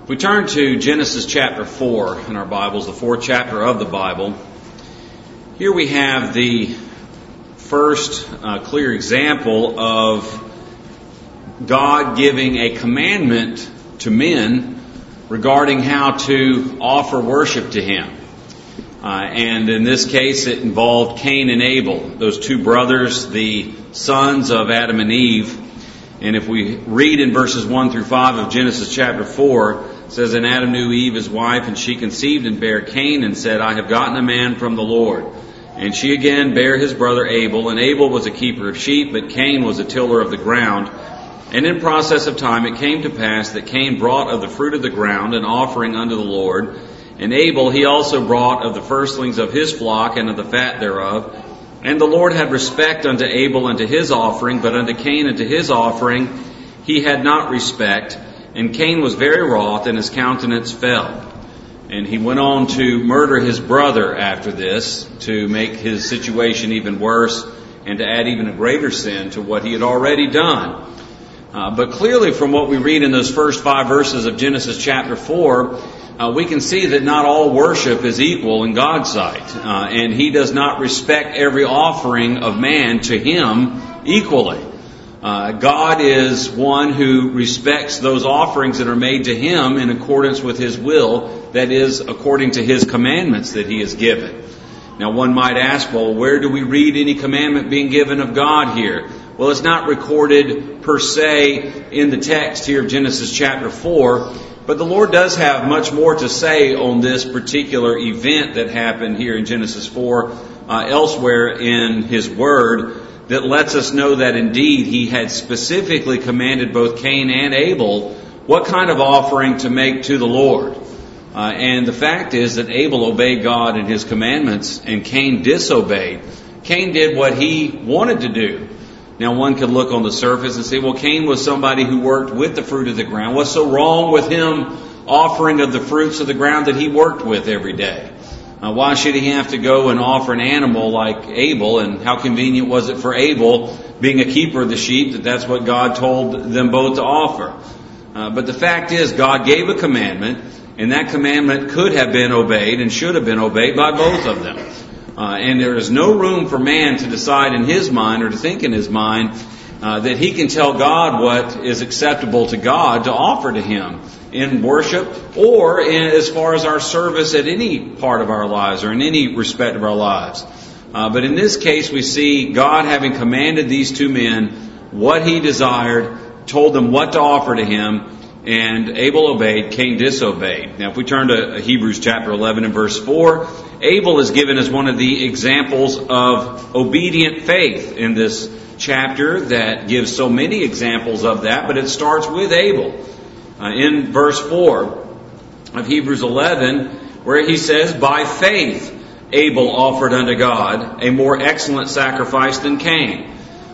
If we turn to Genesis chapter 4 in our Bibles, the fourth chapter of the Bible, here we have the first clear example of God giving a commandment to men regarding how to offer worship to Him. And in this case, it involved Cain and Abel, those two brothers, the sons of Adam and Eve. And if we read in verses 1 through 5 of Genesis chapter 4, it says, "And Adam knew Eve his wife, and she conceived and bare Cain, and said, I have gotten a man from the Lord. And she again bare his brother Abel, and Abel was a keeper of sheep, but Cain was a tiller of the ground. And in process of time it came to pass that Cain brought of the fruit of the ground an offering unto the Lord. And Abel he also brought of the firstlings of his flock and of the fat thereof. And the Lord had respect unto Abel and to his offering, but unto Cain and to his offering he had not respect. And Cain was very wroth, and his countenance fell." And he went on to murder his brother after this, to make his situation even worse, and to add even a greater sin to what he had already done. But clearly from what we read in those first 5 verses of Genesis chapter 4, we can see that not all worship is equal in God's sight. And He does not respect every offering of man to Him equally. God is one who respects those offerings that are made to Him in accordance with His will, that is, according to His commandments that He has given. Now one might ask, well, where do we read any commandment being given of God here? Well, it's not recorded per se in the text here of Genesis chapter 4, but the Lord does have much more to say on this particular event that happened here in Genesis 4 elsewhere in His Word, that lets us know that indeed He had specifically commanded both Cain and Abel what kind of offering to make to the Lord. And the fact is that Abel obeyed God and His commandments, and Cain disobeyed. Cain did what he wanted to do. Now one could look on the surface and say, well, Cain was somebody who worked with the fruit of the ground. What's so wrong with him offering of the fruits of the ground that he worked with every day? Why should he have to go and offer an animal like Abel? And how convenient was it for Abel, being a keeper of the sheep, that that's what God told them both to offer? But the fact is, God gave a commandment, and that commandment could have been obeyed and should have been obeyed by both of them. And there is no room for man to decide in his mind, or to think in his mind, that he can tell God what is acceptable to God to offer to Him in worship, or as far as our service at any part of our lives, or in any respect of our lives. But in this case, we see God having commanded these two men what He desired, told them what to offer to Him, and Abel obeyed, Cain disobeyed. Now if we turn to Hebrews chapter 11 and verse 4, Abel is given as one of the examples of obedient faith in this chapter that gives so many examples of that, but it starts with Abel. In verse 4 of Hebrews 11, where he says, "By faith Abel offered unto God a more excellent sacrifice than Cain."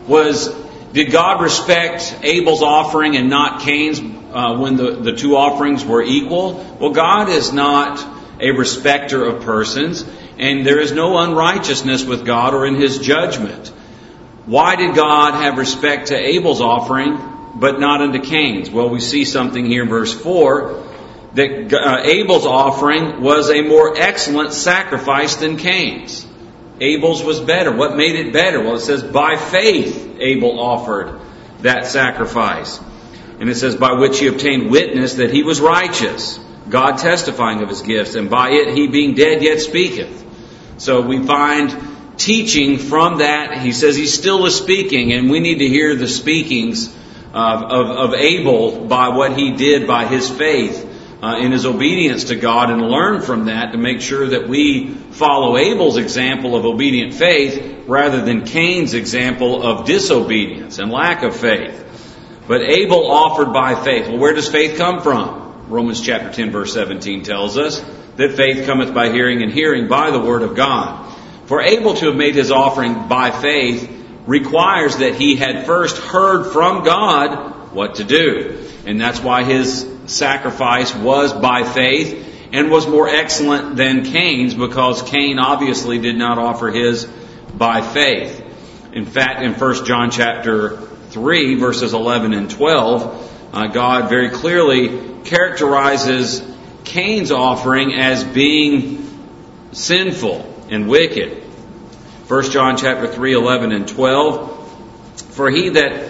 Did God respect Abel's offering and not Cain's when the two offerings were equal? Well, God is not a respecter of persons, and there is no unrighteousness with God or in His judgment. Why did God have respect to Abel's offering but not unto Cain's? Well, we see something here in verse 4, that Abel's offering was a more excellent sacrifice than Cain's. Abel's was better. What made it better? Well, it says, by faith Abel offered that sacrifice. And it says, by which he obtained witness that he was righteous, God testifying of his gifts, and by it he being dead yet speaketh. So we find teaching from that. He says he still is speaking, and we need to hear the speakings of Abel by what he did by his faith in his obedience to God, and learn from that to make sure that we follow Abel's example of obedient faith rather than Cain's example of disobedience and lack of faith. But Abel offered by faith. Well, where does faith come from? Romans chapter 10 verse 17 tells us that faith cometh by hearing, and hearing by the word of God. For Abel to have made his offering by faith requires that he had first heard from God what to do. And that's why his sacrifice was by faith and was more excellent than Cain's, because Cain obviously did not offer his by faith. In fact, in 1 John chapter 3 verses 11 and 12, God very clearly characterizes Cain's offering as being sinful and wicked. 1 John chapter 3, 11 and 12. For he that...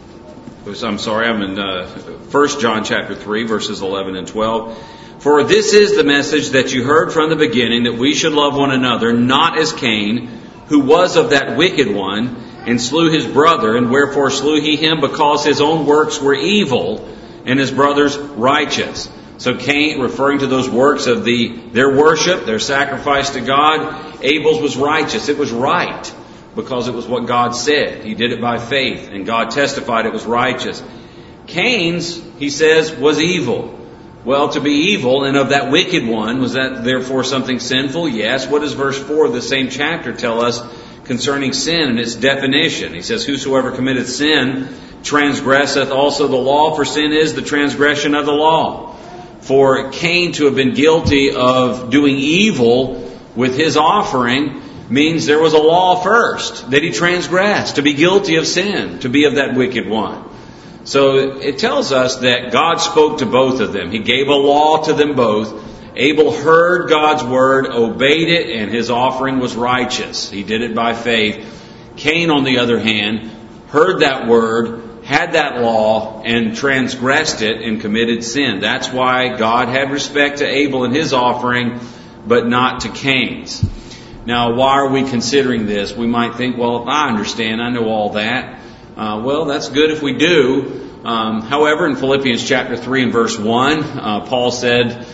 I'm in 1 John chapter 3, verses 11 and 12. For this is the message that you heard from the beginning, that we should love one another, not as Cain, who was of that wicked one, and slew his brother. And wherefore slew he him? Because his own works were evil, and his brother's righteous. So Cain, referring to those works of their worship, their sacrifice to God, Abel's was righteous. It was right, because it was what God said. He did it by faith, and God testified it was righteous. Cain's, he says, was evil. Well, to be evil and of that wicked one, was that therefore something sinful? Yes. What does verse 4 of the same chapter tell us concerning sin and its definition? He says, whosoever committeth sin transgresseth also the law, for sin is the transgression of the law. For Cain to have been guilty of doing evil with his offering means there was a law first that he transgressed, to be guilty of sin, to be of that wicked one. So it tells us that God spoke to both of them. He gave a law to them both. Abel heard God's word, obeyed it, and his offering was righteous. He did it by faith. Cain, on the other hand, heard that word, had that law, and transgressed it and committed sin. That's why God had respect to Abel and his offering, but not to Cain's. Now, why are we considering this? We might think, well, I understand, I know all that. Well, that's good if we do. However, in Philippians chapter 3 and verse 1, Paul said,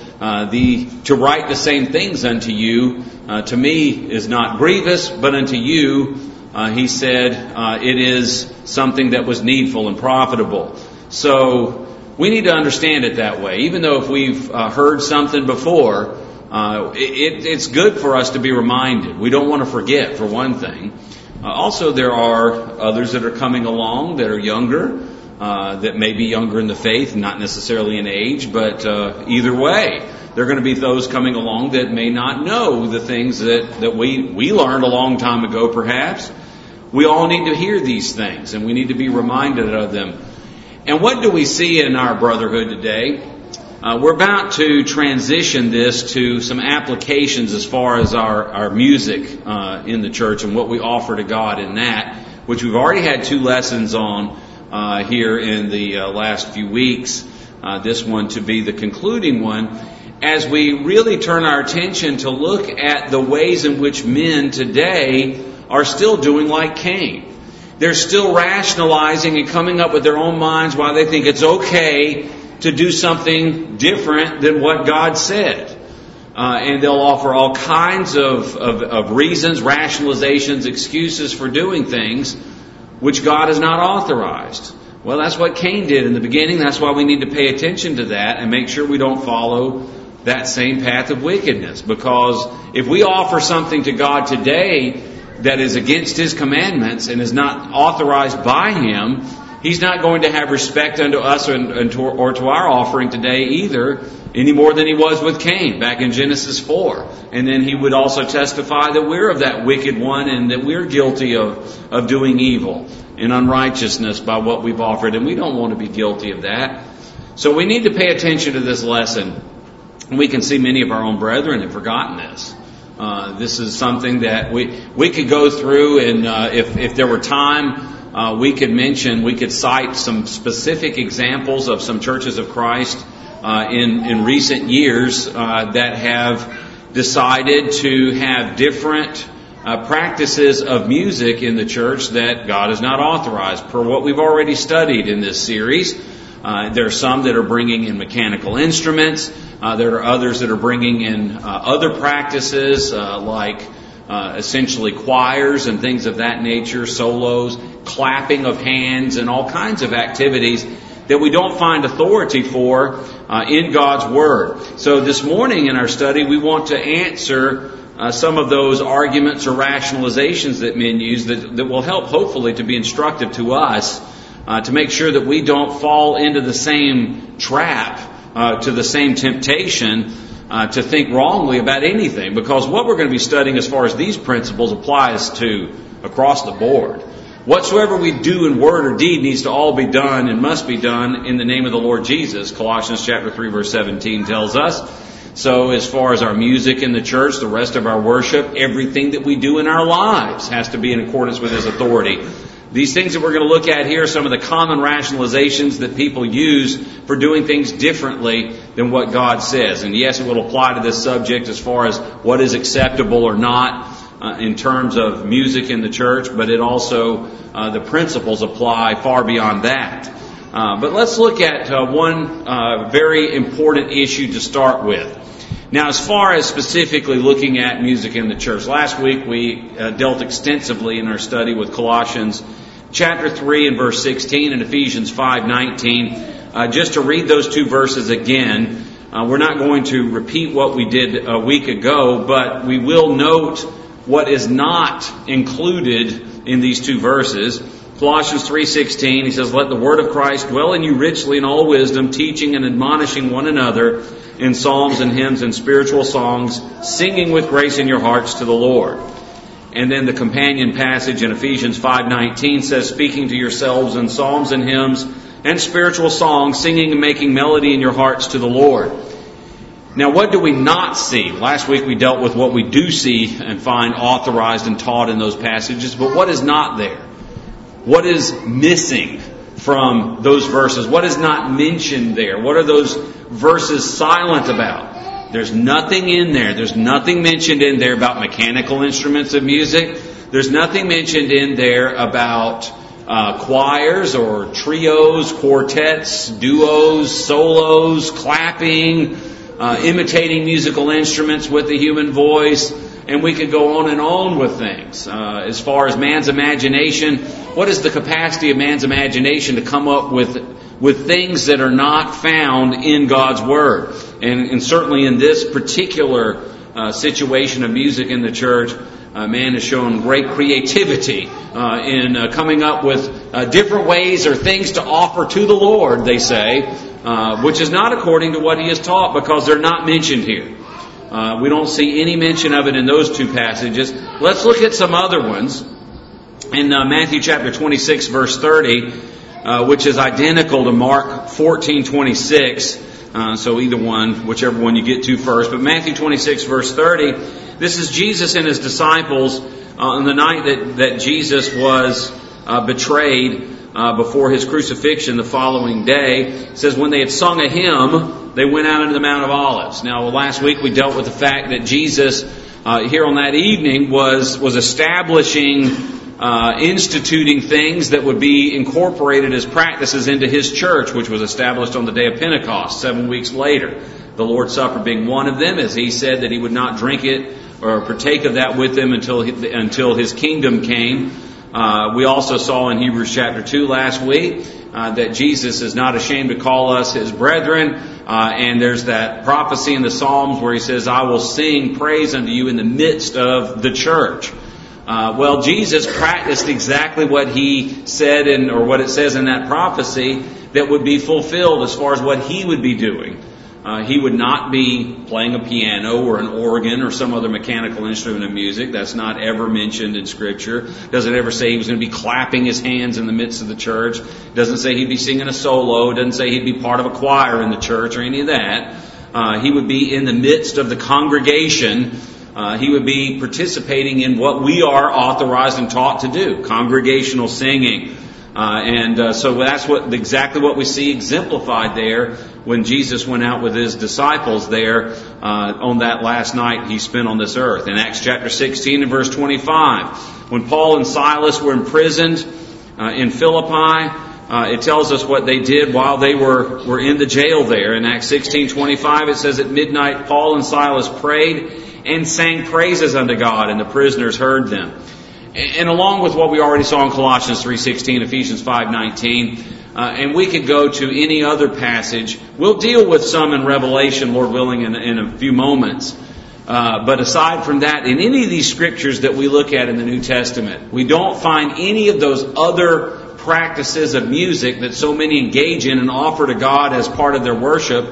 to write the same things unto you, to me is not grievous, but unto you, he said, it is something that was needful and profitable. So we need to understand it that way. Even though if we've heard something before, it's good for us to be reminded. We don't want to forget, for one thing. Also, there are others that are coming along that are younger, that may be younger in the faith, not necessarily in age, but either way, there are going to be those coming along that may not know the things that we learned a long time ago, perhaps. We all need to hear these things, and we need to be reminded of them. And what do we see in our brotherhood today? We're about to transition this to some applications as far as our music in the church and what we offer to God in that, which we've already had 2 lessons on here in the last few weeks. This one to be the concluding one, as we really turn our attention to look at the ways in which men today are still doing like Cain. They're still rationalizing and coming up with their own minds why they think it's okay to do something different than what God said. And they'll offer all kinds of reasons, rationalizations, excuses for doing things which God has not authorized. Well, that's what Cain did in the beginning. That's why we need to pay attention to that and make sure we don't follow that same path of wickedness. Because if we offer something to God today that is against His commandments and is not authorized by Him, He's not going to have respect unto us or to our offering today either, any more than He was with Cain back in Genesis 4. And then He would also testify that we're of that wicked one and that we're guilty of doing evil and unrighteousness by what we've offered. And we don't want to be guilty of that. So we need to pay attention to this lesson. We can see many of our own brethren have forgotten this. This is something that we could go through, and if there were time, we could cite some specific examples of some churches of Christ in recent years that have decided to have different practices of music in the church that God has not authorized, per what we've already studied in this series. There are some that are bringing in mechanical instruments. There are others that are bringing in other practices like essentially choirs and things of that nature, solos, clapping of hands, and all kinds of activities that we don't find authority for in God's Word. So this morning in our study, we want to answer some of those arguments or rationalizations that men use that will help, hopefully, to be instructive to us to make sure that we don't fall into the same trap, to the same temptation to think wrongly about anything. Because what we're going to be studying as far as these principles applies to across the board. Whatsoever we do in word or deed needs to all be done and must be done in the name of the Lord Jesus. Colossians chapter 3 verse 17 tells us. So as far as our music in the church, the rest of our worship, everything that we do in our lives has to be in accordance with His authority. These things that we're going to look at here are some of the common rationalizations that people use for doing things differently than what God says. And yes, it will apply to this subject as far as what is acceptable or not in terms of music in the church, but it also, the principles apply far beyond that. But let's look at one very important issue to start with. Now, as far as specifically looking at music in the church, last week we dealt extensively in our study with Colossians chapter 3 and verse 16 and Ephesians 5:19. Just to read those two verses again, we're not going to repeat what we did a week ago, but we will note what is not included in these two verses. Colossians 3:16, he says, "Let the word of Christ dwell in you richly in all wisdom, teaching and admonishing one another in psalms and hymns and spiritual songs, singing with grace in your hearts to the Lord." And then the companion passage in Ephesians 5:19 says, "Speaking to yourselves in psalms and hymns and spiritual songs, singing and making melody in your hearts to the Lord." Now, what do we not see? Last week we dealt with what we do see and find authorized and taught in those passages, but what is not there? What is missing from those verses? What is not mentioned there? What are those verses silent about? There's nothing in there. There's nothing mentioned in there about mechanical instruments of music. There's nothing mentioned in there about choirs or trios, quartets, duos, solos, clapping, imitating musical instruments with the human voice. And we could go on and on with things. As far as man's imagination, what is the capacity of man's imagination to come up with things that are not found in God's Word? And certainly in this particular situation of music in the church, man has shown great creativity in coming up with different ways or things to offer to the Lord, they say, which is not according to what He has taught, because they're not mentioned here. We don't see any mention of it in those two passages. Let's look at some other ones. In Matthew chapter 26 verse 30, which is identical to Mark 14:26. So either one, whichever one you get to first. But Matthew 26 verse 30, this is Jesus and His disciples on the night that Jesus was betrayed before His crucifixion the following day. It says, when they had sung a hymn, they went out into the Mount of Olives. Now, last week we dealt with the fact that Jesus, here on that evening, was establishing, instituting things that would be incorporated as practices into His church, which was established on the day of Pentecost, 7 weeks later. The Lord's Supper being one of them, as He said that He would not drink it or partake of that with them until His kingdom came. We also saw in Hebrews chapter 2 last week that Jesus is not ashamed to call us His brethren. And there's that prophecy in the Psalms where He says, "I will sing praise unto you in the midst of the church." Well, Jesus practiced exactly what He said or what it says in that prophecy that would be fulfilled as far as what He would be doing. He would not be playing a piano or an organ or some other mechanical instrument of music. That's not ever mentioned in Scripture. Doesn't ever say He was going to be clapping His hands in the midst of the church. Doesn't say He'd be singing a solo. Doesn't say He'd be part of a choir in the church or any of that. He would be in the midst of the congregation. He would be participating in what we are authorized and taught to do, congregational singing. So that's exactly what we see exemplified there when Jesus went out with His disciples there on that last night He spent on this earth. In Acts chapter 16 and verse 25, when Paul and Silas were imprisoned in Philippi, it tells us what they did while they were in the jail there. In Acts 16:25 it says, "At midnight Paul and Silas prayed and sang praises unto God, and the prisoners heard them." And along with what we already saw in Colossians 3:16, Ephesians 5:19, and we could go to any other passage. We'll deal with some in Revelation, Lord willing, in a few moments. But aside from that, in any of these scriptures that we look at in the New Testament, we don't find any of those other practices of music that so many engage in and offer to God as part of their worship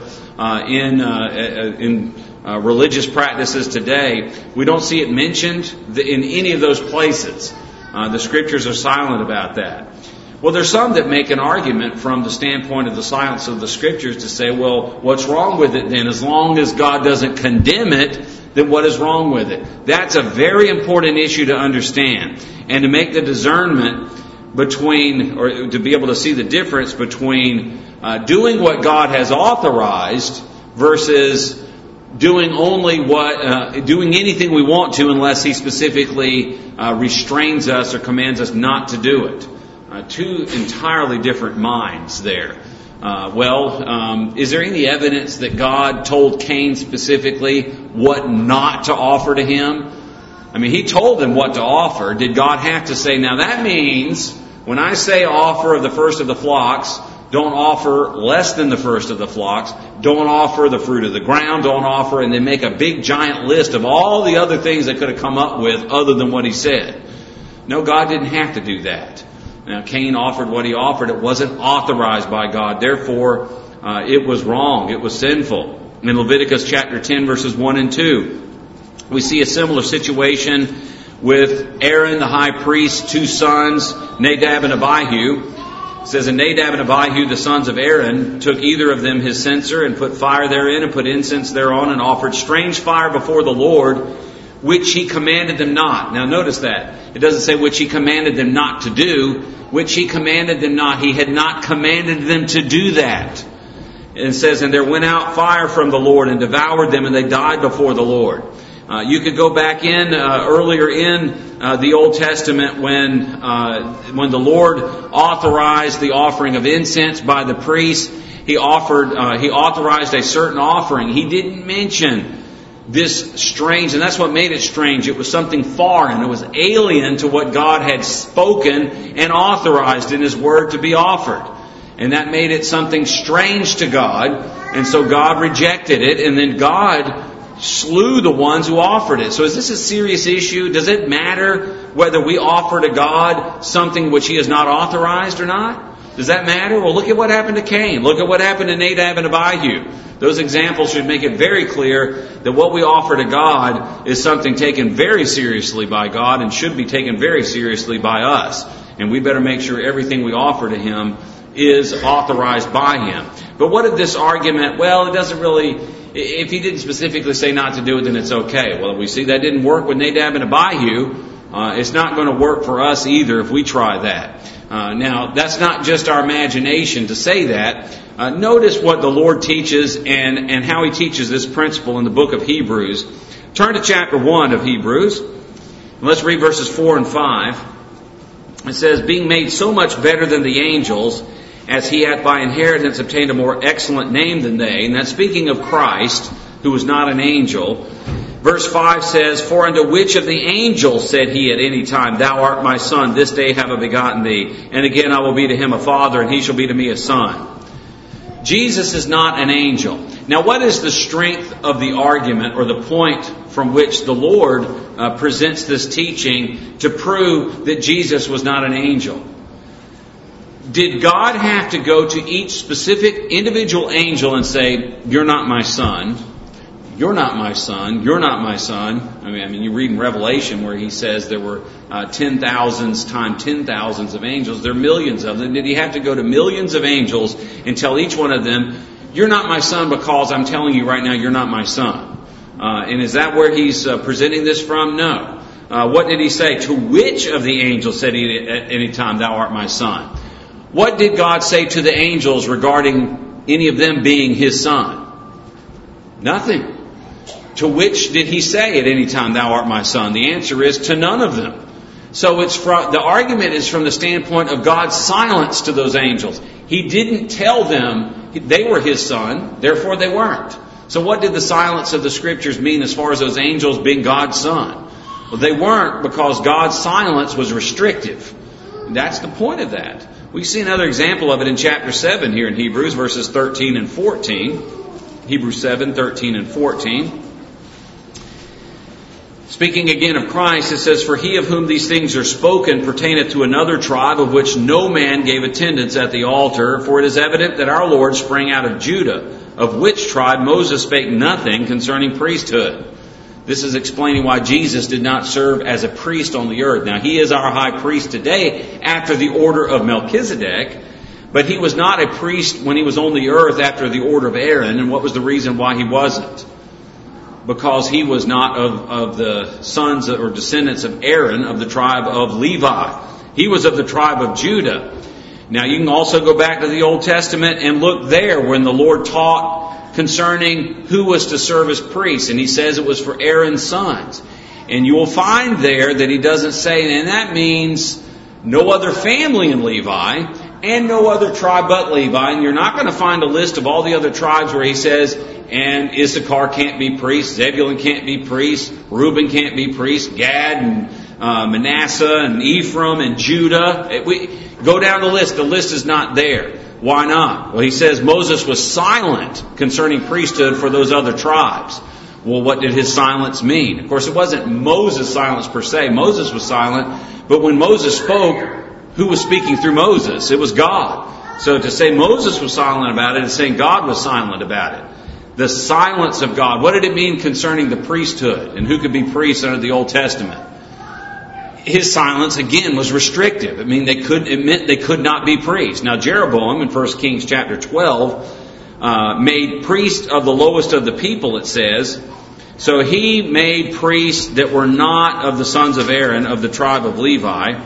in religious practices today. We don't see it mentioned in any of those places. The Scriptures are silent about that. Well, there's some that make an argument from the standpoint of the silence of the Scriptures to say, well, what's wrong with it then? As long as God doesn't condemn it, then what is wrong with it? That's a very important issue to understand. And to make the discernment between, or to be able to see the difference between doing what God has authorized versus doing doing anything we want to unless He specifically restrains us or commands us not to do it. Two entirely different minds there. Is there any evidence that God told Cain specifically what not to offer to him? I mean, He told him what to offer. Did God have to say, now that means when I say offer of the first of the flocks, don't offer less than the first of the flocks, don't offer the fruit of the ground, don't offer, and then make a big giant list of all the other things that could have come up with other than what He said. No, God didn't have to do that. Now, Cain offered what he offered. It wasn't authorized by God. Therefore, it was wrong. It was sinful. In Leviticus chapter 10, verses 1 and 2, we see a similar situation with Aaron, the high priest, two sons, Nadab and Abihu. It says, and Nadab and Abihu, the sons of Aaron, took either of them his censer and put fire therein and put incense thereon and offered strange fire before the Lord, which He commanded them not. Now notice that. It doesn't say which He commanded them not to do, which He commanded them not. He had not commanded them to do that. And it says, and there went out fire from the Lord and devoured them, and they died before the Lord. You could go back in earlier in the Old Testament when the Lord authorized the offering of incense by the priest. He authorized a certain offering. He didn't mention this strange, and that's what made it strange. It was something foreign. It was alien to what God had spoken and authorized in His Word to be offered. And that made it something strange to God. And so God rejected it, and then God slew the ones who offered it. So is this a serious issue? Does it matter whether we offer to God something which He has not authorized or not? Does that matter? Well, look at what happened to Cain. Look at what happened to Nadab and Abihu. Those examples should make it very clear that what we offer to God is something taken very seriously by God and should be taken very seriously by us. And we better make sure everything we offer to Him is authorized by Him. But what did this argument, well, it doesn't really, if He didn't specifically say not to do it, then it's okay. Well, we see that didn't work with Nadab and Abihu. It's not going to work for us either if we try that. Now, that's not just our imagination to say that. Notice what the Lord teaches and how He teaches this principle in the book of Hebrews. Turn to chapter 1 of Hebrews. Let's read verses 4 and 5. It says, being made so much better than the angels, as He hath by inheritance obtained a more excellent name than they. And that's speaking of Christ, who was not an angel. Verse 5 says, for unto which of the angels said He at any time, thou art my son, this day have I begotten thee. And again I will be to him a father, and he shall be to me a son. Jesus is not an angel. Now what is the strength of the argument, or the point from which the Lord presents this teaching to prove that Jesus was not an angel? Did God have to go to each specific individual angel and say, you're not my son? You're not my son. You're not my son. I mean, you read in Revelation where He says there were 10,000s times 10,000s of angels. There are millions of them. Did He have to go to millions of angels and tell each one of them, you're not my son because I'm telling you right now you're not my son? And is that where He's presenting this from? No. What did He say? To which of the angels said He at any time, thou art my son? What did God say to the angels regarding any of them being His son? Nothing. To which did He say at any time, thou art my son? The answer is to none of them. So the argument is from the standpoint of God's silence to those angels. He didn't tell them they were His son, therefore they weren't. So what did the silence of the Scriptures mean as far as those angels being God's son? Well, they weren't, because God's silence was restrictive. And that's the point of that. We see another example of it in chapter 7 here in Hebrews, verses 13 and 14. Hebrews 7, 13 and 14. Speaking again of Christ, it says, for He of whom these things are spoken pertaineth to another tribe, of which no man gave attendance at the altar. For it is evident that our Lord sprang out of Judah, of which tribe Moses spake nothing concerning priesthood. This is explaining why Jesus did not serve as a priest on the earth. Now, he is our high priest today after the order of Melchizedek, but he was not a priest when he was on the earth after the order of Aaron. And what was the reason why he wasn't? Because he was not of the sons or descendants of Aaron of the tribe of Levi. He was of the tribe of Judah. Now, you can also go back to the Old Testament and look there when the Lord taught concerning who was to serve as priests. And he says it was for Aaron's sons. And you will find there that he doesn't say, and that means no other family in Levi and no other tribe but Levi. And you're not going to find a list of all the other tribes where he says, and Issachar can't be priest, Zebulun can't be priest, Reuben can't be priest, Gad and Manasseh and Ephraim and Judah. We go down the list. The list is not there. Why not? Well, he says Moses was silent concerning priesthood for those other tribes. Well, what did his silence mean? Of course, it wasn't Moses' silence per se. Moses was silent. But when Moses spoke, who was speaking through Moses? It was God. So to say Moses was silent about it is saying God was silent about it. The silence of God. What did it mean concerning the priesthood and who could be priests under the Old Testament? His silence, again, was restrictive. It meant they could not be priests. Now, Jeroboam, in 1 Kings chapter 12, made priests of the lowest of the people, it says. So he made priests that were not of the sons of Aaron, of the tribe of Levi.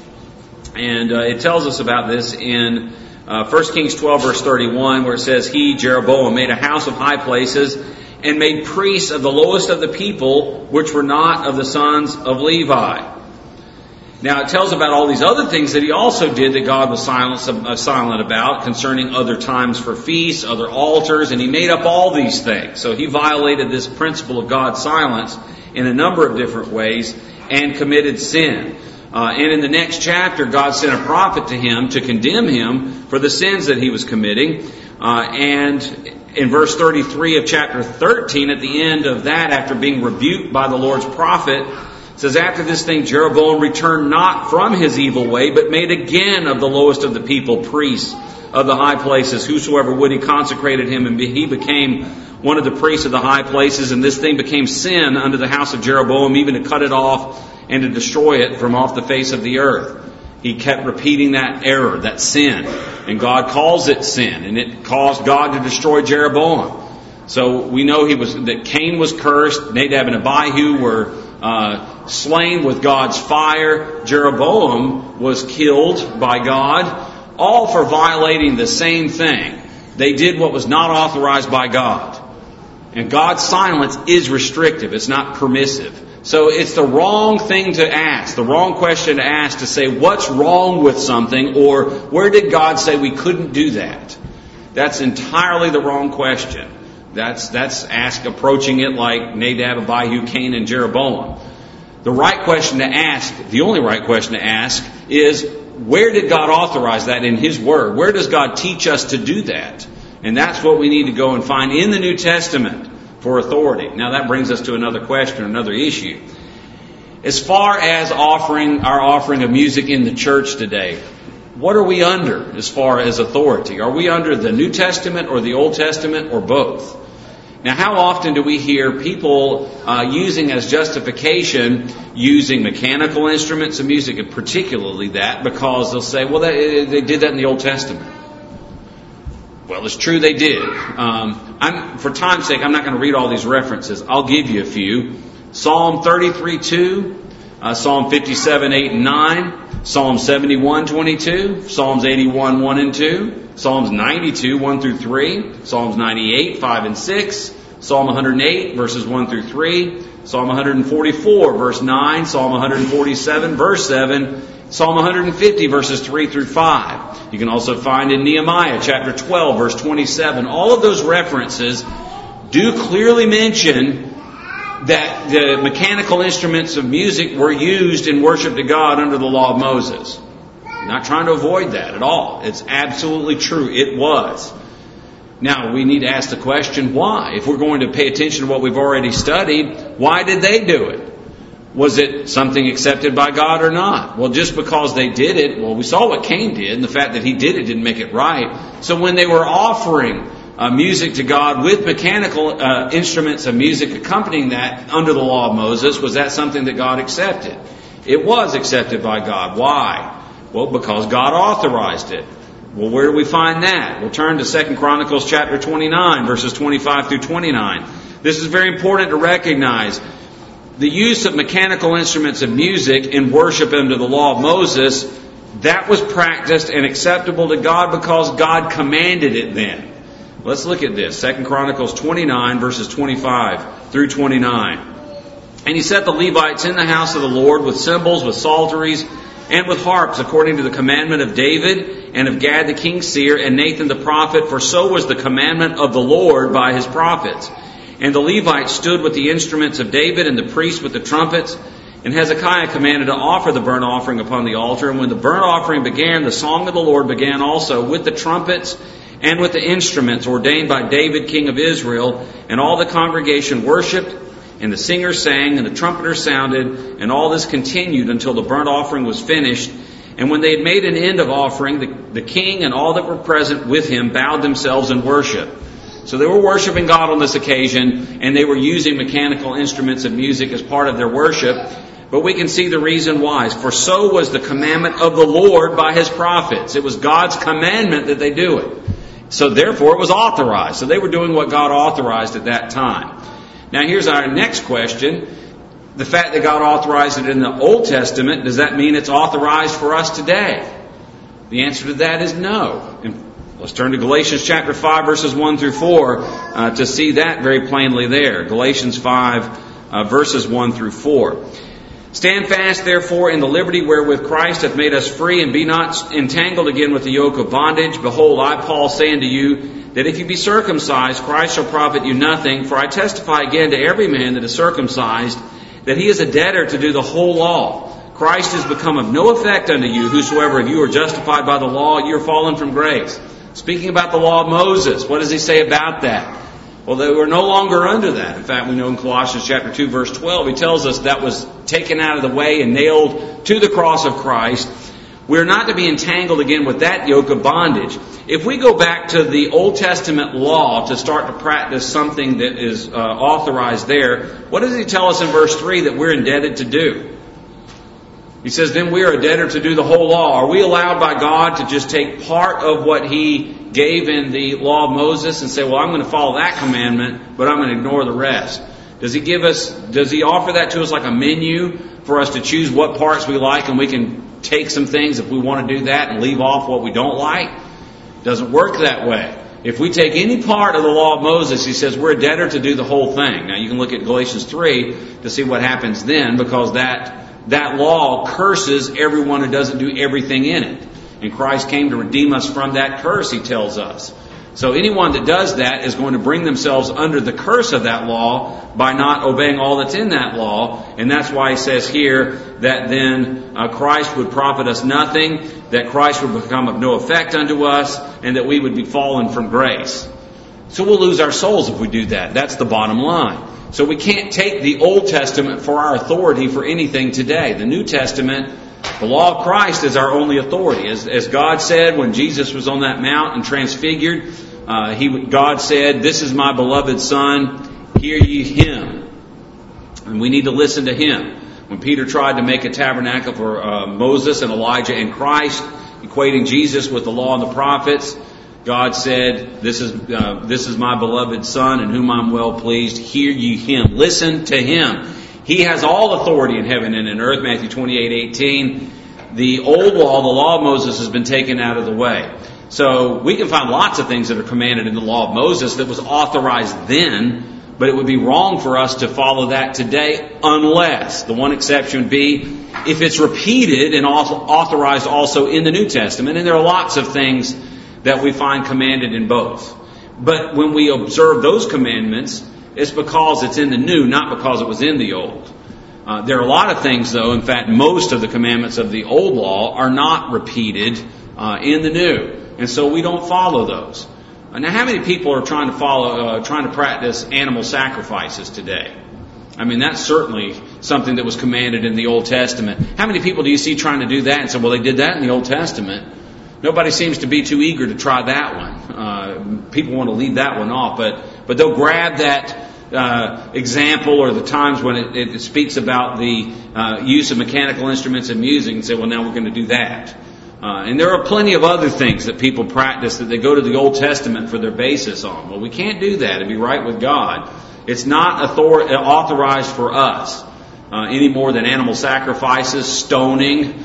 And it tells us about this in 1 Kings 12, verse 31, where it says, he, Jeroboam, made a house of high places and made priests of the lowest of the people, which were not of the sons of Levi. Now, it tells about all these other things that he also did that God was silent about concerning other times for feasts, other altars, and he made up all these things. So he violated this principle of God's silence in a number of different ways and committed sin. And in the next chapter, God sent a prophet to him to condemn him for the sins that he was committing. And in verse 33 of chapter 13, at the end of that, after being rebuked by the Lord's prophet, it says, after this thing, Jeroboam returned not from his evil way, but made again of the lowest of the people priests of the high places. Whosoever would, he consecrated him, and he became one of the priests of the high places. And this thing became sin unto the house of Jeroboam, even to cut it off and to destroy it from off the face of the earth. He kept repeating that error, that sin. And God calls it sin, and it caused God to destroy Jeroboam. So we know that Cain was cursed, Nadab and Abihu were slain with God's fire. Jeroboam was killed by God, all for violating the same thing. They did what was not authorized by God. And God's silence is restrictive. It's not permissive. So it's the wrong thing to ask, the wrong question to ask, to say what's wrong with something, or where did God say we couldn't do that? That's entirely the wrong question. That's approaching it like Nadab, Abihu, Cain, and Jeroboam. The right question to ask, the only right question to ask, is where did God authorize that in His Word? Where does God teach us to do that? And that's what we need to go and find in the New Testament for authority. Now that brings us to another question, another issue. As far as our offering of music in the church today, what are we under as far as authority? Are we under the New Testament or the Old Testament or both? Now, how often do we hear people using as justification using mechanical instruments of music, and particularly that, because they'll say, well, they did that in the Old Testament. Well, it's true they did. For time's sake, I'm not going to read all these references. I'll give you a few. Psalm 33:2, Psalm 57:8 and 9, Psalm 71:22, Psalms 81:1 and 2, Psalms 92, 1 through 3, Psalms 98, 5 and 6, Psalm 108, verses 1 through 3, Psalm 144, verse 9, Psalm 147, verse 7, Psalm 150, verses 3 through 5. You can also find in Nehemiah chapter 12, verse 27. All of those references do clearly mention that the mechanical instruments of music were used in worship to God under the law of Moses. I'm not trying to avoid that at all. It's absolutely true. It was. Now, we need to ask the question, why? If we're going to pay attention to what we've already studied, why did they do it? Was it something accepted by God or not? Well, just because they did it, well, we saw what Cain did, and the fact that he did it didn't make it right. So when they were offering music to God with mechanical instruments of music accompanying that under the law of Moses, was that something that God accepted? It was accepted by God. Why? Well, because God authorized it. Well, where do we find that? We'll turn to 2 Chronicles chapter 29, verses 25 through 29. This is very important to recognize. The use of mechanical instruments of music in worship under the law of Moses, that was practiced and acceptable to God because God commanded it then. Let's look at this. 2 Chronicles 29, verses 25 through 29. And he set the Levites in the house of the Lord with cymbals, with psalteries, and with harps, according to the commandment of David and of Gad the king's seer and Nathan the prophet, for so was the commandment of the Lord by his prophets. And the Levites stood with the instruments of David and the priests with the trumpets. And Hezekiah commanded to offer the burnt offering upon the altar. And when the burnt offering began, the song of the Lord began also with the trumpets and with the instruments ordained by David, king of Israel. And all the congregation worshipped, and the singers sang, and the trumpeters sounded, and all this continued until the burnt offering was finished. And when they had made an end of offering, the king and all that were present with him bowed themselves in worship. So they were worshiping God on this occasion, and they were using mechanical instruments of music as part of their worship. But we can see the reason why. For so was the commandment of the Lord by his prophets. It was God's commandment that they do it. So therefore it was authorized. So they were doing what God authorized at that time. Now here's our next question. The fact that God authorized it in the Old Testament, does that mean it's authorized for us today? The answer to that is no. And let's turn to Galatians chapter 5, verses 1 through 4 to see that very plainly there. Galatians 5, verses 1 through 4. Stand fast, therefore, in the liberty wherewith Christ hath made us free, and be not entangled again with the yoke of bondage. Behold, I, Paul, say unto you, that if you be circumcised, Christ shall profit you nothing. For I testify again to every man that is circumcised, that he is a debtor to do the whole law. Christ is become of no effect unto you. Whosoever of you are justified by the law, you are fallen from grace. Speaking about the law of Moses, what does he say about that? Well, they were no longer under that. In fact, we know in Colossians chapter 2, verse 12, he tells us that was taken out of the way and nailed to the cross of Christ. We're not to be entangled again with that yoke of bondage. If we go back to the Old Testament law to start to practice something that is authorized there, what does he tell us in verse 3 that we're indebted to do? He says, then we are a debtor to do the whole law. Are we allowed by God to just take part of what he gave in the law of Moses and say, well, I'm going to follow that commandment, but I'm going to ignore the rest? Does he offer that to us like a menu for us to choose what parts we like, and we can take some things if we want to do that and leave off what we don't like? It doesn't work that way. If we take any part of the law of Moses, he says we're a debtor to do the whole thing. Now you can look at Galatians 3 to see what happens then, because that law curses everyone who doesn't do everything in it. And Christ came to redeem us from that curse, he tells us. So anyone that does that is going to bring themselves under the curse of that law by not obeying all that's in that law. And that's why he says here that then Christ would profit us nothing, that Christ would become of no effect unto us, and that we would be fallen from grace. So we'll lose our souls if we do that. That's the bottom line. So we can't take the Old Testament for our authority for anything today. The New Testament, the law of Christ, is our only authority. As God said when Jesus was on that mount and transfigured, God said, "This is my beloved Son, hear ye him." And we need to listen to him. When Peter tried to make a tabernacle for Moses and Elijah and Christ, equating Jesus with the law and the prophets, God said, this is my beloved Son in whom I'm well pleased. Hear ye him. Listen to him. He has all authority in heaven and in earth. Matthew 28:18. The old law, the law of Moses, has been taken out of the way. So we can find lots of things that are commanded in the law of Moses that was authorized then, but it would be wrong for us to follow that today unless, the one exception would be, if it's repeated and authorized also in the New Testament. And there are lots of things that we find commanded in both. But when we observe those commandments, it's because it's in the new, not because it was in the old. There are a lot of things, though. In fact, most of the commandments of the old law are not repeated in the new. And so we don't follow those. Now, how many people are trying to practice animal sacrifices today? I mean, that's certainly something that was commanded in the Old Testament. How many people do you see trying to do that and say, well, they did that in the Old Testament? Nobody seems to be too eager to try that one. People want to leave that one off, but they'll grab that example or the times when it speaks about the use of mechanical instruments and music and say, well, now we're going to do that. And there are plenty of other things that people practice that they go to the Old Testament for their basis on. Well, we can't do that and be right with God. It's not authorized for us any more than animal sacrifices, stoning,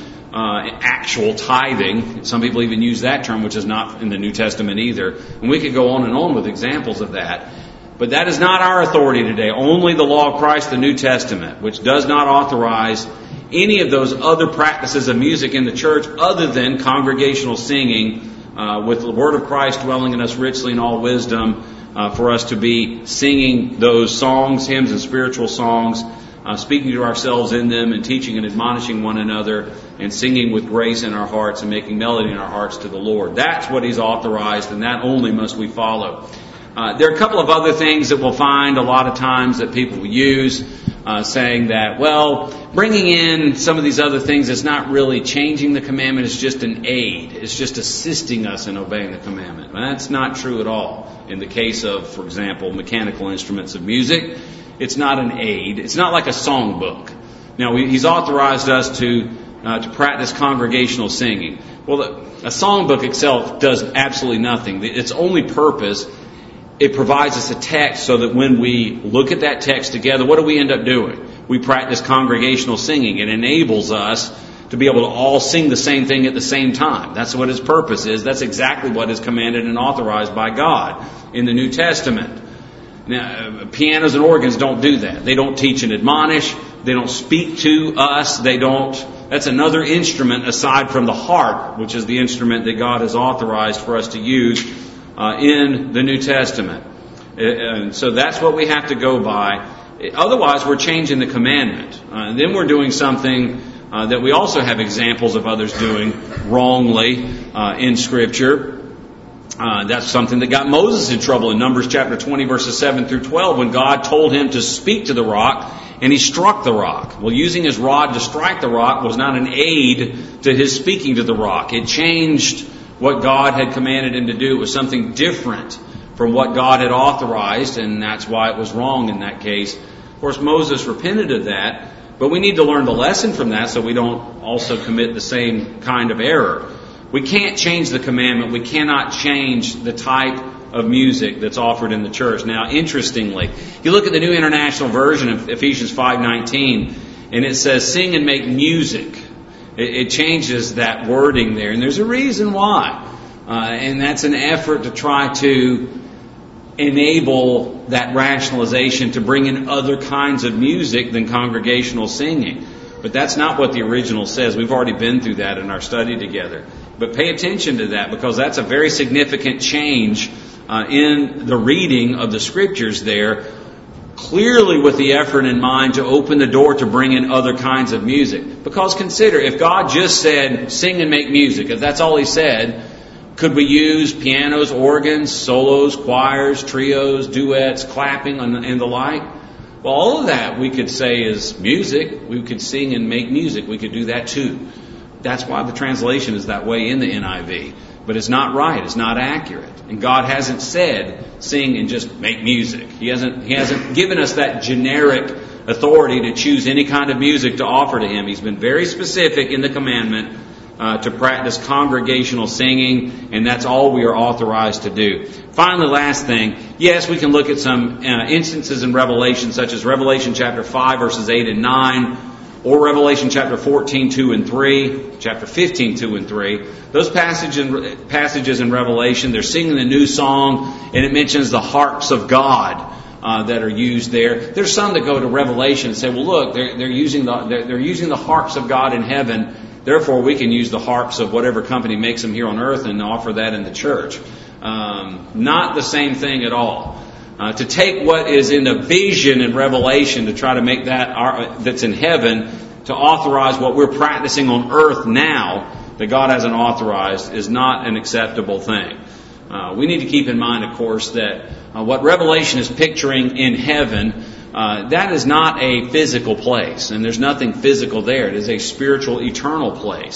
actual tithing. Some people even use that term, which is not in the New Testament either. And we could go on and on with examples of that. But that is not our authority today. Only the law of Christ, the New Testament, which does not authorize any of those other practices of music in the church other than congregational singing with the Word of Christ dwelling in us richly in all wisdom, for us to be singing those songs, hymns, and spiritual songs, speaking to ourselves in them and teaching and admonishing one another and singing with grace in our hearts and making melody in our hearts to the Lord. That's what He's authorized, and that only must we follow. There are a couple of other things that we'll find a lot of times that people will use, saying that, well, bringing in some of these other things is not really changing the commandment, it's just an aid. It's just assisting us in obeying the commandment. And that's not true at all. In the case of, for example, mechanical instruments of music, it's not an aid. It's not like a songbook. Now, He's authorized us to practice congregational singing. Well, a songbook itself does absolutely nothing. Its only purpose, it provides us a text so that when we look at that text together, what do we end up doing? We practice congregational singing. It enables us to be able to all sing the same thing at the same time. That's what its purpose is. That's exactly what is commanded and authorized by God in the New Testament. Now, pianos and organs don't do that. They don't teach and admonish. They don't speak to us. That's another instrument aside from the harp, which is the instrument that God has authorized for us to use in the New Testament. And so that's what we have to go by. Otherwise, we're changing the commandment. Then we're doing something that we also have examples of others doing wrongly in Scripture. That's something that got Moses in trouble in Numbers chapter 20, verses 7 through 12, when God told him to speak to the rock, and he struck the rock. Well, using his rod to strike the rock was not an aid to his speaking to the rock. It changed what God had commanded him to do. It was something different from what God had authorized, and that's why it was wrong in that case. Of course, Moses repented of that, but we need to learn the lesson from that so we don't also commit the same kind of error. We can't change the commandment. We cannot change the type of music that's offered in the church. Now, interestingly, you look at the New International Version of Ephesians 5:19, and it says, sing and make music. It changes that wording there, and there's a reason why. And that's an effort to try to enable that rationalization to bring in other kinds of music than congregational singing. But that's not what the original says. We've already been through that in our study together. But pay attention to that, because that's a very significant change in the reading of the Scriptures there, clearly with the effort in mind to open the door to bring in other kinds of music. Because consider, if God just said, sing and make music, if that's all He said, could we use pianos, organs, solos, choirs, trios, duets, clapping, and the like? Well, all of that we could say is music. We could sing and make music. We could do that too. That's why the translation is that way in the NIV. But it's not right. It's not accurate. And God hasn't said sing and just make music. He hasn't given us that generic authority to choose any kind of music to offer to Him. He's been very specific in the commandment to practice congregational singing, and that's all we are authorized to do. Finally, last thing, yes, we can look at some instances in Revelation, such as Revelation chapter 5, verses 8 and 9, or Revelation chapter 14, 2 and 3, chapter 15, 2 and 3. Those passages in Revelation, they're singing a new song, and it mentions the harps of God that are used there. There's some that go to Revelation and say, well, look, they're using the harps of God in heaven. Therefore, we can use the harps of whatever company makes them here on earth and offer that in the church. Not the same thing at all. To take what is in the vision in Revelation to try to make that that's in heaven to authorize what we're practicing on earth now that God hasn't authorized is not an acceptable thing. We need to keep in mind, of course, that what Revelation is picturing in heaven, that is not a physical place, and there's nothing physical there. It is a spiritual, eternal place.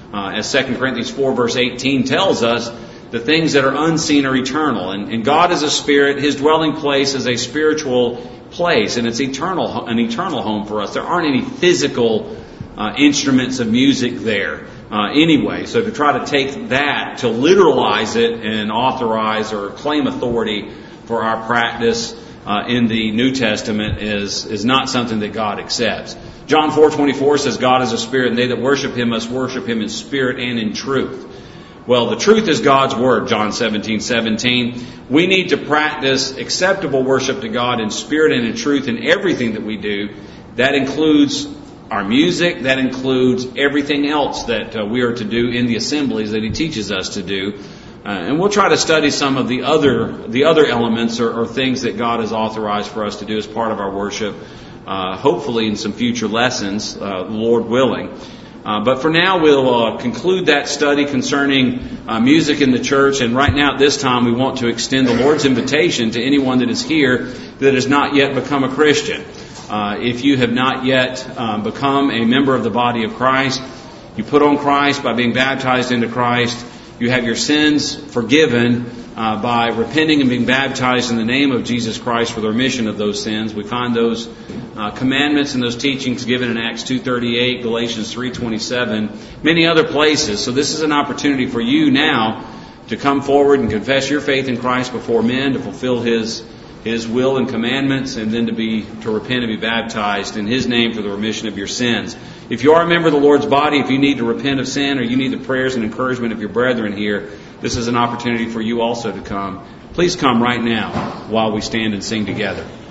as 2 Corinthians 4 verse 18 tells us, the things that are unseen are eternal. And God is a spirit. His dwelling place is a spiritual place, and it's an eternal home for us. There aren't any physical instruments of music there anyway. So to try to take that, to literalize it and authorize or claim authority for our practice in the New Testament is not something that God accepts. John 4:24 says, God is a spirit, and they that worship Him must worship Him in spirit and in truth. Well, the truth is God's Word, John 17:17. We need to practice acceptable worship to God in spirit and in truth in everything that we do. That includes our music. That includes everything else that we are to do in the assemblies that He teaches us to do. And we'll try to study some of the other elements or things that God has authorized for us to do as part of our worship, hopefully in some future lessons, Lord willing. But for now, we'll conclude that study concerning music in the church. And right now, at this time, we want to extend the Lord's invitation to anyone that is here that has not yet become a Christian. If you have not yet become a member of the body of Christ, you put on Christ by being baptized into Christ. You have your sins forgiven by repenting and being baptized in the name of Jesus Christ for the remission of those sins. We find those commandments and those teachings given in Acts 2:38, Galatians 3:27, many other places. So this is an opportunity for you now to come forward and confess your faith in Christ before men, to fulfill His will and commandments, and then to repent and be baptized in His name for the remission of your sins. If you are a member of the Lord's body, if you need to repent of sin or you need the prayers and encouragement of your brethren here, this is an opportunity for you also to come. Please come right now while we stand and sing together.